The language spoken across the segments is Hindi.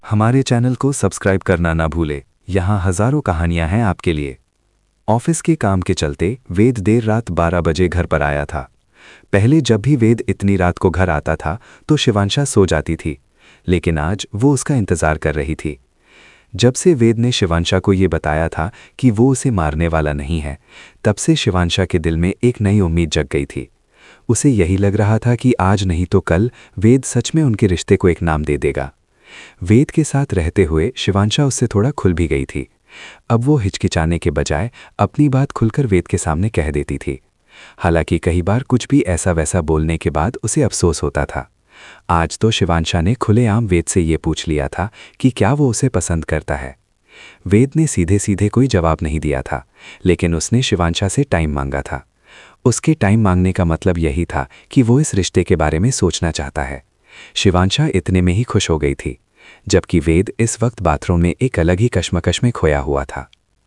हमारे चैनल को सब्सक्राइब करना ना भूले। यहाँ हजारों कहानियां हैं आपके लिए। ऑफिस के काम के चलते वेद देर रात 12 बजे घर पर आया था। पहले जब भी वेद इतनी रात को घर आता था तो शिवांशा सो जाती थी, लेकिन आज वो उसका इंतजार कर रही थी। जब से वेद ने शिवांशा को ये बताया था कि वो उसे मारने वाला नहीं है, तब से शिवांशा के दिल में एक नई उम्मीद जग गई थी। उसे यही लग रहा था कि आज नहीं तो कल वेद सच में उनके रिश्ते को एक नाम दे देगा। वेद के साथ रहते हुए शिवांशा उससे थोड़ा खुल भी गई थी। अब वो हिचकिचाने के बजाय अपनी बात खुलकर वेद के सामने कह देती थी। हालांकि कई बार कुछ भी ऐसा वैसा बोलने के बाद उसे अफसोस होता था। आज तो शिवांशा ने खुलेआम वेद से ये पूछ लिया था कि क्या वो उसे पसंद करता है। वेद ने सीधे सीधे कोई जवाब नहीं दिया था, लेकिन उसने शिवांशा से टाइम मांगा था। उसके टाइम मांगने का मतलब यही था कि वो इस रिश्ते के बारे में सोचना चाहता है। शिवांशा इतने में ही खुश हो गई थी, जबकि वेद इस वक्त बाथरूम में एक अलग ही कश्मकश में खोया हुआ था।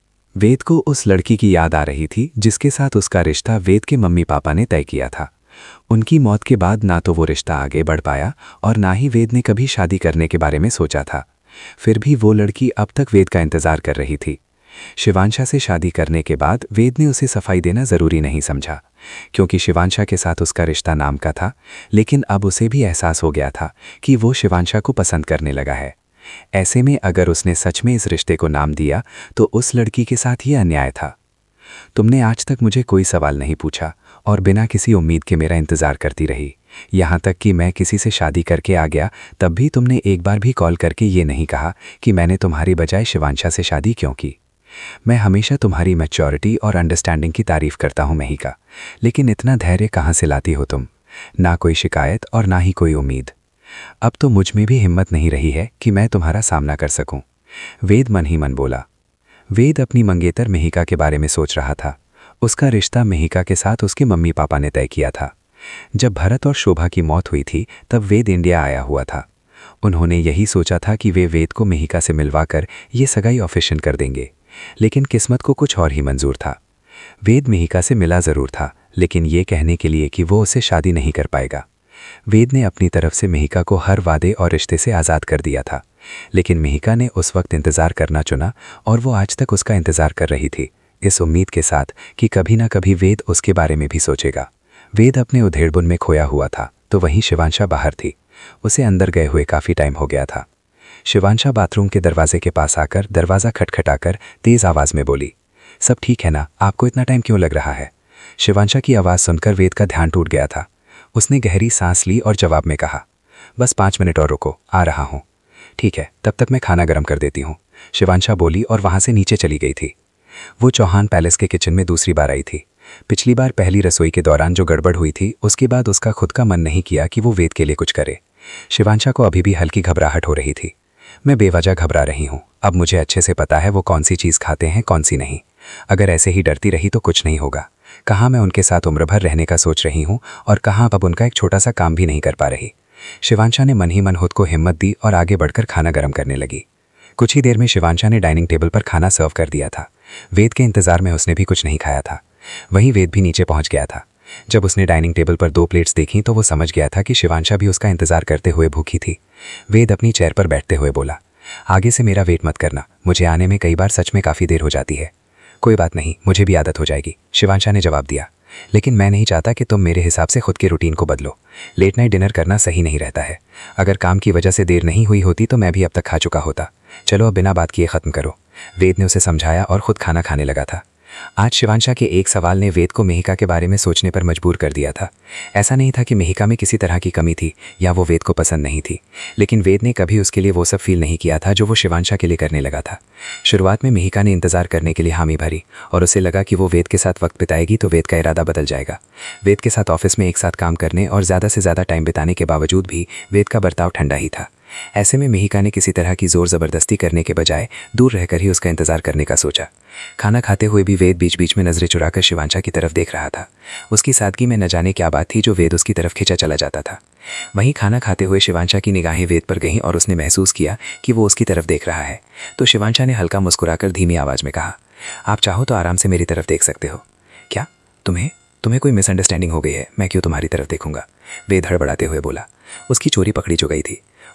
वेद को उस लड़की की याद आ रही थी जिसके साथ उसका रिश्ता वेद के मम्मी पापा ने तय किया था। उनकी मौत के बाद ना तो वो रिश्ता आगे बढ़ पाया और ना ही वेद ने कभी शादी करने के बारे में सोचा था। फिर भी वो लड़की अब तक वेद का इंतजार कर रही थी। शिवांशा से शादी करने के बाद वेद ने उसे सफाई देना ज़रूरी नहीं समझा, क्योंकि शिवांशा के साथ उसका रिश्ता नाम का था। लेकिन अब उसे भी एहसास हो गया था कि वो शिवांशा को पसंद करने लगा है। ऐसे में अगर उसने सच में इस रिश्ते को नाम दिया तो उस लड़की के साथ ये अन्याय था। तुमने आज तक मुझे कोई सवाल नहीं पूछा और बिना किसी उम्मीद के मेरा इंतज़ार करती रही। यहाँ तक कि मैं किसी से शादी करके आ गया तब भी तुमने एक बार भी कॉल करके ये नहीं कहा कि मैंने तुम्हारी बजाय शिवांशा से शादी क्यों की। मैं हमेशा तुम्हारी मैच्योरिटी और अंडरस्टैंडिंग की तारीफ करता हूँ महिका, लेकिन इतना धैर्य कहाँ से लाती हो तुम? ना कोई शिकायत और ना ही कोई उम्मीद। अब तो मुझ में भी हिम्मत नहीं रही है कि मैं तुम्हारा सामना कर सकूं। वेद मन ही मन बोला। वेद अपनी मंगेतर महिका के बारे में सोच रहा था। उसका रिश्ता महिका के साथ उसके मम्मी पापा ने तय किया था। जब भरत और शोभा की मौत हुई थी तब वेद इंडिया आया हुआ था। उन्होंने यही सोचा था कि वे वेद को महिका से मिलवाकर ये सगाई ऑफिशियल कर देंगे, लेकिन किस्मत को कुछ और ही मंजूर था। वेद महिका से मिला ज़रूर था, लेकिन ये कहने के लिए कि वो उससे शादी नहीं कर पाएगा। वेद ने अपनी तरफ से महिका को हर वादे और रिश्ते से आज़ाद कर दिया था, लेकिन महिका ने उस वक्त इंतज़ार करना चुना और वो आज तक उसका इंतज़ार कर रही थी, इस उम्मीद के साथ कि कभी ना कभी वेद उसके बारे में भी सोचेगा। वेद अपने उधेड़बुन में खोया हुआ था तो वहीं शिवांशा बाहर थी। उसे अंदर गए हुए काफ़ी टाइम हो गया था। शिवांशा बाथरूम के दरवाजे के पास आकर दरवाज़ा खटखटाकर तेज़ आवाज़ में बोली, सब ठीक है ना? आपको इतना टाइम क्यों लग रहा है? शिवांशा की आवाज़ सुनकर वेद का ध्यान टूट गया था। उसने गहरी सांस ली और जवाब में कहा, बस 5 मिनट और रुको, आ रहा हूँ। ठीक है, तब तक मैं खाना गर्म कर देती हूँ, शिवांशा बोली और वहाँ से नीचे चली गई थी। वो चौहान पैलेस के किचन में दूसरी बार आई थी। पिछली बार पहली रसोई के दौरान जो गड़बड़ हुई थी, उसके बाद उसका खुद का मन नहीं किया कि वो वेद के लिए कुछ करे। शिवांशा को अभी भी हल्की घबराहट हो रही थी। मैं बेवजह घबरा रही हूँ। अब मुझे अच्छे से पता है वो कौन सी चीज़ खाते हैं कौन सी नहीं। अगर ऐसे ही डरती रही तो कुछ नहीं होगा। कहाँ मैं उनके साथ उम्र भर रहने का सोच रही हूँ और कहाँ अब उनका एक छोटा सा काम भी नहीं कर पा रही। शिवांशा ने मन ही मन खुद को हिम्मत दी और आगे बढ़कर खाना गर्म करने लगी। कुछ ही देर में शिवांशा ने डाइनिंग टेबल पर खाना सर्व कर दिया था। वेद के इंतजार में उसने भी कुछ नहीं खाया था। वहीं वेद भी नीचे पहुंच गया था। जब उसने डाइनिंग टेबल पर 2 प्लेट्स देखी तो वो समझ गया था कि शिवांशा भी उसका इंतजार करते हुए भूखी थी। वेद अपनी चेयर पर बैठते हुए बोला, आगे से मेरा वेट मत करना, मुझे आने में कई बार सच में काफ़ी देर हो जाती है। कोई बात नहीं, मुझे भी आदत हो जाएगी, शिवांशा ने जवाब दिया। लेकिन मैं नहीं चाहता कि तुम मेरे हिसाब से खुद के रूटीन को बदलो। लेट नाइट डिनर करना सही नहीं रहता है। अगर काम की वजह से देर नहीं हुई होती तो मैं भी अब तक खा चुका होता। चलो अब बिना बात किए ख़त्म करो। वेद ने उसे समझाया और खुद खाना खाने लगा था। आज शिवांशा के एक सवाल ने वेद को महिका के बारे में सोचने पर मजबूर कर दिया था। ऐसा नहीं था कि महिका में किसी तरह की कमी थी या वो वेद को पसंद नहीं थी, लेकिन वेद ने कभी उसके लिए वो सब फील नहीं किया था जो वो शिवांशा के लिए करने लगा था। शुरुआत में महिका ने इंतजार करने के लिए हामी भरी और उसे लगा कि वो वेद के साथ वक्त बिताएगी तो वेद का इरादा बदल जाएगा। वेद के साथ ऑफिस में एक साथ काम करने और ज़्यादा से ज़्यादा टाइम बिताने के बावजूद भी वेद का बर्ताव ठंडा ही था। ऐसे में महिका ने किसी तरह की जोर ज़बरदस्ती करने के बजाय दूर रहकर ही उसका इंतजार करने का सोचा। खाना खाते हुए भी वेद बीच बीच में नजरें चुराकर शिवांशा की तरफ देख रहा था। उसकी सादगी में न जाने क्या बात थी जो वेद उसकी तरफ खींचा चला जाता था। वहीं खाना खाते हुए शिवांशा की निगाहें वेद पर गईं और उसने महसूस किया कि वो उसकी तरफ देख रहा है। तो शिवांशा ने हल्का मुस्कुराकर धीमी आवाज़ में कहा, आप चाहो तो आराम से मेरी तरफ देख सकते हो। क्या तुम्हें कोई मिसअंडरस्टैंडिंग हो गई है? मैं क्यों तुम्हारी तरफ देखूंगा? वेद हड़बड़ाते हुए बोला। उसकी चोरी पकड़ी जो गई थी।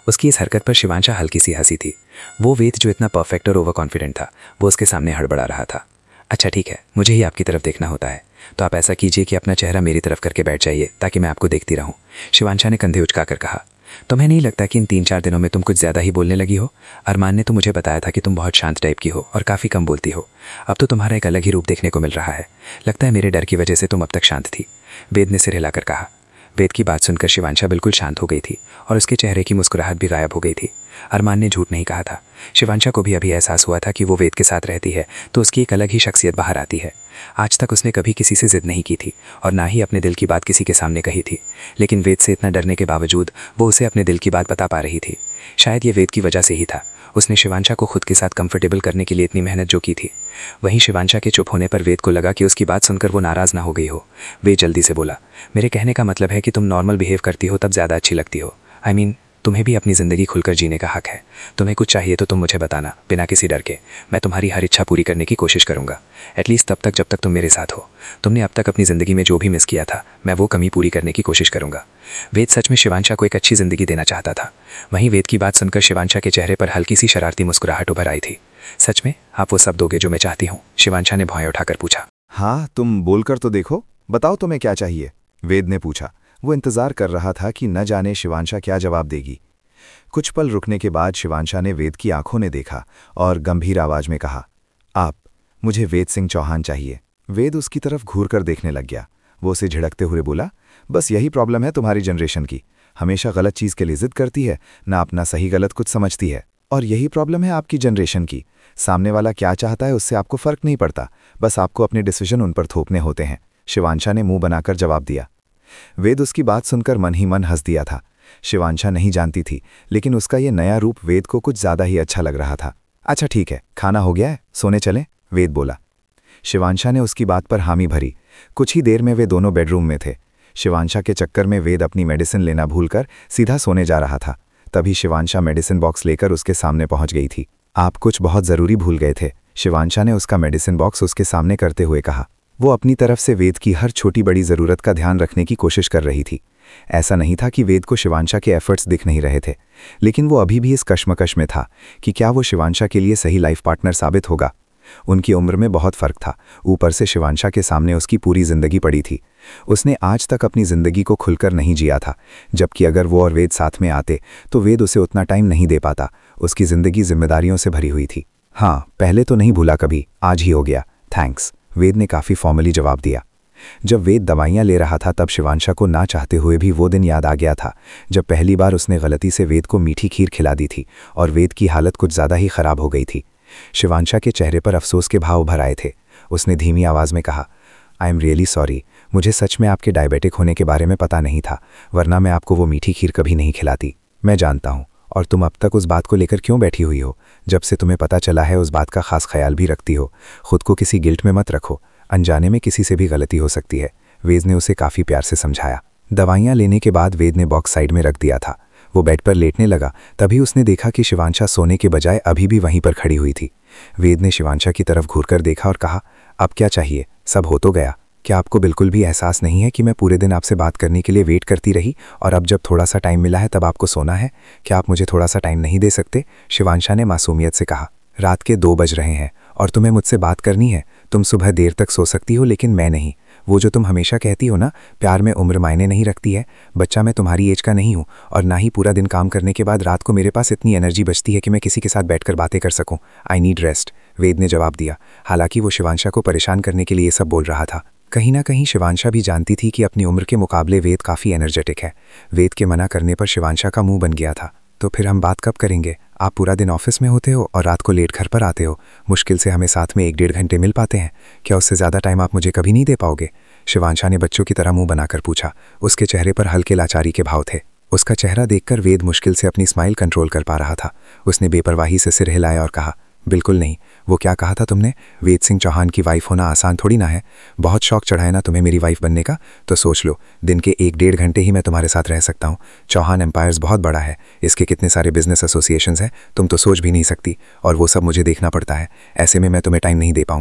उसकी इस हरकत पर शिवांशा हल्की सी हंसी थी। वो वेद जो इतना परफेक्ट और ओवर कॉन्फिडेंट था, वो उसके सामने हड़बड़ा रहा था। अच्छा ठीक है, मुझे ही आपकी तरफ देखना होता है, तो आप ऐसा कीजिए कि अपना चेहरा मेरी तरफ करके बैठ जाइए ताकि मैं आपको देखती रहूं। शिवांशा ने कंधे उचकाकर कहा। तुम्हें नहीं लगता कि इन 3-4 दिनों में तुम कुछ ज़्यादा ही बोलने लगी हो? अरमान ने तो मुझे बताया था कि तुम बहुत शांत टाइप की हो और काफ़ी कम बोलती हो। अब तो तुम्हारा एक अलग ही रूप देखने को मिल रहा है। लगता है मेरे डर की वजह से तुम अब तक शांत थी। वेद ने सिर हिलाकर कहा। वेद की बात सुनकर शिवांशा बिल्कुल शांत हो गई थी और उसके चेहरे की मुस्कुराहट भी गायब हो गई थी। अरमान ने झूठ नहीं कहा था। शिवांशा को भी अभी एहसास हुआ था कि वो वेद के साथ रहती है तो उसकी एक अलग ही शख्सियत बाहर आती है। आज तक उसने कभी किसी से जिद नहीं की थी और ना ही अपने दिल की बात किसी के सामने कही थी, लेकिन वेद से इतना डरने के बावजूद वो उसे अपने दिल की बात बता पा रही थी। शायद ये वेद की वजह से ही था। उसने शिवांशा को खुद के साथ कंफर्टेबल करने के लिए इतनी मेहनत जो की थी। वहीं शिवांशा के चुप होने पर वेद को लगा कि उसकी बात सुनकर वो नाराज़ ना हो गई हो। वेद जल्दी से बोला, मेरे कहने का मतलब है कि तुम नॉर्मल बिहेव करती हो तब ज़्यादा अच्छी लगती हो। आई मीन तुम्हें भी अपनी ज़िंदगी खुलकर जीने का हक है। तुम्हें कुछ चाहिए तो तुम मुझे बताना, बिना किसी डर के। मैं तुम्हारी हर इच्छा पूरी करने की कोशिश करूंगा, एटलीस्ट तब तक जब तक तुम मेरे साथ हो। तुमने अब तक अपनी ज़िंदगी में जो भी मिस किया था, मैं वो कमी पूरी करने की कोशिश करूंगा। वेद सच में शिवांशा को एक अच्छी ज़िंदगी देना चाहता था। वहीं वेद की बात सुनकर शिवांशा के चेहरे पर हल्की सी शरारती मुस्कुराहट उभर आई थी। सच में आप वो सब दोगे जो मैं चाहती हूँ? शिवांशा ने भौएं उठाकर पूछा। हाँ, तुम बोलकर तो देखो, बताओ तुम्हें क्या चाहिए? वेद ने पूछा। वो इंतजार कर रहा था कि न जाने शिवांशा क्या जवाब देगी। कुछ पल रुकने के बाद शिवांशा ने वेद की आंखों ने देखा और गंभीर आवाज में कहा, आप, मुझे वेद सिंह चौहान चाहिए। वेद उसकी तरफ घूरकर देखने लग गया। वो उसे झिड़कते हुए बोला, बस यही प्रॉब्लम है तुम्हारी जनरेशन की, हमेशा गलत चीज़ के लिए जिद करती है, ना अपना सही गलत कुछ समझती है। और यही प्रॉब्लम है आपकी जनरेशन की, सामने वाला क्या चाहता है उससे आपको फर्क नहीं पड़ता, बस आपको अपने डिसीजन उन पर थोपने होते हैं। शिवांशा ने मुंह बनाकर जवाब दिया। वेद उसकी बात सुनकर मन ही मन हंस दिया था। शिवांशा नहीं जानती थी, लेकिन उसका ये नया रूप वेद को कुछ ज़्यादा ही अच्छा लग रहा था। अच्छा ठीक है, खाना हो गया है, सोने चलें? वेद बोला। शिवांशा ने उसकी बात पर हामी भरी। कुछ ही देर में वे दोनों बेडरूम में थे। शिवांशा के चक्कर में वेद अपनी मेडिसिन लेना भूलकर सीधा सोने जा रहा था। तभी शिवांशा मेडिसिन बॉक्स लेकर उसके सामने पहुंच गई थी। आप कुछ बहुत ज़रूरी भूल गए थे, शिवांशा ने उसका मेडिसिन बॉक्स उसके सामने करते हुए कहा। वो अपनी तरफ से वेद की हर छोटी बड़ी ज़रूरत का ध्यान रखने की कोशिश कर रही थी। ऐसा नहीं था कि वेद को शिवांशा के एफर्ट्स दिख नहीं रहे थे, लेकिन वो अभी भी इस कश्मकश में था कि क्या वो शिवांशा के लिए सही लाइफ पार्टनर साबित होगा। उनकी उम्र में बहुत फ़र्क था, ऊपर से शिवांशा के सामने उसकी पूरी ज़िंदगी पड़ी थी। उसने आज तक अपनी ज़िंदगी को खुलकर नहीं जिया था, जबकि अगर वो और वेद साथ में आते तो वेद उसे उतना टाइम नहीं दे पाता। उसकी ज़िंदगी जिम्मेदारियों से भरी हुई थी। हाँ, पहले तो नहीं भूला कभी, आज ही हो गया, थैंक्स, वेद ने काफ़ी फॉर्मली जवाब दिया। जब वेद दवाइयाँ ले रहा था तब शिवांशा को ना चाहते हुए भी वो दिन याद आ गया था जब पहली बार उसने गलती से वेद को मीठी खीर खिला दी थी और वेद की हालत कुछ ज़्यादा ही ख़राब हो गई थी। शिवांशा के चेहरे पर अफसोस के भाव उभर आए थे। उसने धीमी आवाज़ में कहा, आई एम रियली सॉरी, मुझे सच में आपके डायबिटिक होने के बारे में पता नहीं था, वरना मैं आपको वो मीठी खीर कभी नहीं खिलाती। मैं जानता हूँ, और तुम अब तक उस बात को लेकर क्यों बैठी हुई हो? जब से तुम्हें पता चला है उस बात का खास ख्याल भी रखती हो। खुद को किसी गिल्ट में मत रखो, अनजाने में किसी से भी गलती हो सकती है, वेद ने उसे काफ़ी प्यार से समझाया। दवाइयाँ लेने के बाद वेद ने बॉक्स साइड में रख दिया था। वो बेड पर लेटने लगा, तभी उसने देखा कि शिवांशा सोने के बजाय अभी भी वहीं पर खड़ी हुई थी। वेद ने शिवांशा की तरफ घूरकर देखा और कहा, अब क्या चाहिए? सब हो तो गया। क्या आपको बिल्कुल भी एहसास नहीं है कि मैं पूरे दिन आपसे बात करने के लिए वेट करती रही और अब जब थोड़ा सा टाइम मिला है तब आपको सोना है? क्या आप मुझे थोड़ा सा टाइम नहीं दे सकते? शिवांशा ने मासूमियत से कहा। रात के 2 बज रहे हैं और तुम्हें मुझसे बात करनी है। तुम सुबह देर तक सो सकती हो, लेकिन मैं नहीं। वो जो तुम हमेशा कहती हो ना, प्यार में उम्र मायने नहीं रखती है। बच्चा मैं तुम्हारी एज का नहीं हूँ और ना ही पूरा दिन काम करने के बाद रात को मेरे पास इतनी एनर्जी बचती है कि मैं किसी के साथ बैठकर बातें कर सकूँ। आई नीड रेस्ट, वेद ने जवाब दिया। हालांकि वो शिवांशा को परेशान करने के लिए ये सब बोल रहा था। कहीं ना कहीं शिवांशा भी जानती थी कि अपनी उम्र के मुकाबले वेद काफ़ी एनर्जेटिक है। वेद के मना करने पर शिवांशा का मुंह बन गया था। तो फिर हम बात कब करेंगे? आप पूरा दिन ऑफिस में होते हो और रात को लेट घर पर आते हो। मुश्किल से हमें साथ में 1-1.5 घंटे मिल पाते हैं। क्या उससे ज़्यादा टाइम आप मुझे कभी नहीं दे पाओगे? शिवांशा ने बच्चों की तरह मुंह बनाकर पूछा। उसके चेहरे पर हल्के लाचारी के भाव थे। उसका चेहरा देखकर वेद मुश्किल से अपनी स्माइल कंट्रोल कर पा रहा था। उसने बेपरवाही से सिर हिलाया और कहा, बिल्कुल नहीं। वो क्या कहा था तुमने? वेद सिंह चौहान की वाइफ होना आसान थोड़ी ना है। बहुत शौक चढ़ा है ना तुम्हें मेरी वाइफ बनने का? तो सोच लो, दिन के 1-1.5 घंटे ही मैं तुम्हारे साथ रह सकता हूँ। चौहान एम्पायर्स बहुत बड़ा है, इसके कितने सारे बिजनेस एसोसिएशंस हैं, तुम तो सोच भी नहीं सकती, और वो सब मुझे देखना पड़ता है। ऐसे में मैं तुम्हें टाइम नहीं दे पाऊंगा।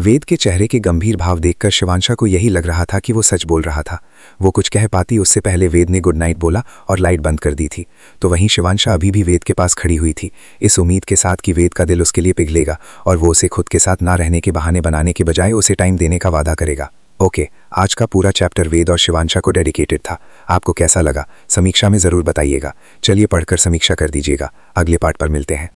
वेद के चेहरे के गंभीर भाव देखकर शिवांशा को यही लग रहा था कि वो सच बोल रहा था। वो कुछ कह पाती उससे पहले वेद ने गुड नाइट बोला और लाइट बंद कर दी थी। तो वहीं शिवांशा अभी भी वेद के पास खड़ी हुई थी, इस उम्मीद के साथ कि वेद का दिल उसके लिए पिघलेगा और वो उसे खुद के साथ ना रहने के बहाने बनाने के बजाय उसे टाइम देने का वादा करेगा। ओके, आज का पूरा चैप्टर वेद और शिवांशा को डेडिकेटेड था। आपको कैसा लगा समीक्षा में ज़रूर बताइएगा। चलिए पढ़कर समीक्षा कर दीजिएगा। अगले पार्ट पर मिलते हैं।